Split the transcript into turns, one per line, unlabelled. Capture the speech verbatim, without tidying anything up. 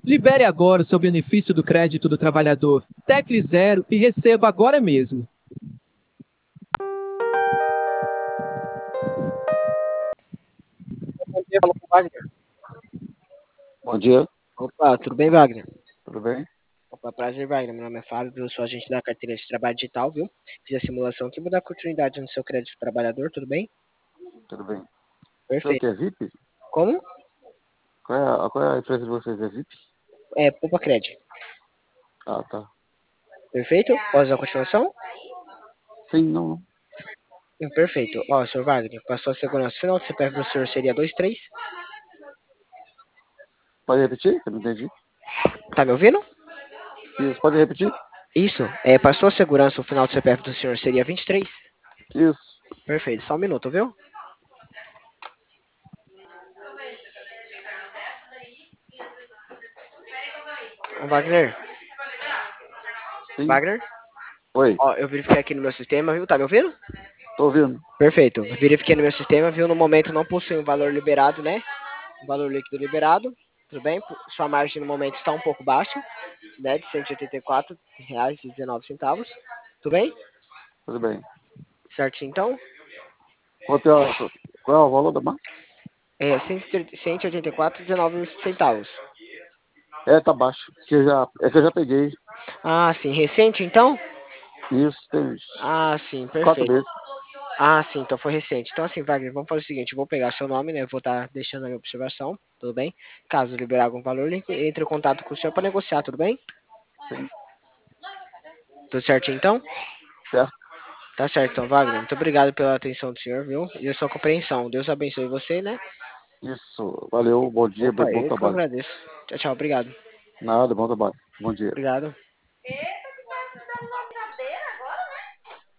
Libere agora o seu benefício do crédito do trabalhador. Tecle zero e receba agora mesmo.
Bom dia, fala com o Wagner.
Bom dia,
Opa, tudo bem, Wagner?
tudo bem?
Opa, prazer, Wagner. Meu nome é Fábio, eu sou agente da carteira de trabalho digital, viu? Fiz a simulação aqui, vou dar continuidade no seu crédito do trabalhador, tudo bem?
Tudo bem. O senhor que
Perfeito.
é V I P?
Como?
Qual é a, qual é a empresa de vocês? É V I P?
É, Poupa Cred.
Ah, tá.
Perfeito? Posso dar continuação?
Sim, não, não.
Hum, Perfeito. Ó, senhor Wagner, passou a segurança final do C P F do senhor seria dois três.
Pode repetir? Eu não entendi.
Tá me ouvindo?
Isso, pode repetir?
Isso. É, passou a segurança, o final do C P F do senhor seria vinte e três.
Isso.
Perfeito, só um minuto, viu? Ô, Wagner,
Sim.
Wagner?
Oi,
Ó, eu verifiquei aqui no meu sistema, viu? Tá me ouvindo?
tô ouvindo.
Perfeito. Verifiquei no meu sistema, viu? No momento não possui um valor liberado, né? Um valor líquido liberado. Tudo bem? Sua margem no momento está um pouco baixa, né? De cento e oitenta e quatro reais e dezenove centavos. Tudo bem?
Tudo bem.
Certinho, então?
Quanto é, a- qual é o valor da massa?
É cento e oitenta e quatro reais e dezenove centavos.
É, tá baixo. Que eu já, é que eu já peguei.
Ah, sim. Recente, então?
Isso, tem uns
Ah, sim.
quatro
Perfeito.
meses.
Ah, sim. Então foi recente. Então, assim, Wagner, vamos fazer o seguinte. Eu vou pegar seu nome, né? Eu vou estar deixando a minha observação. Tudo bem? Caso liberar algum valor, entre em contato com o senhor para negociar. Tudo bem?
Sim,
Tudo certinho, então?
certo.
Tá certo, então, Wagner. Muito obrigado pela atenção do senhor, viu? E a sua compreensão. Deus abençoe você, né?
Isso. Valeu, bom dia,
Opa,
bom
eu que
trabalho.
agradeço. Tchau, tchau. Obrigado.
Nada, bom trabalho. Bom dia.
Obrigado.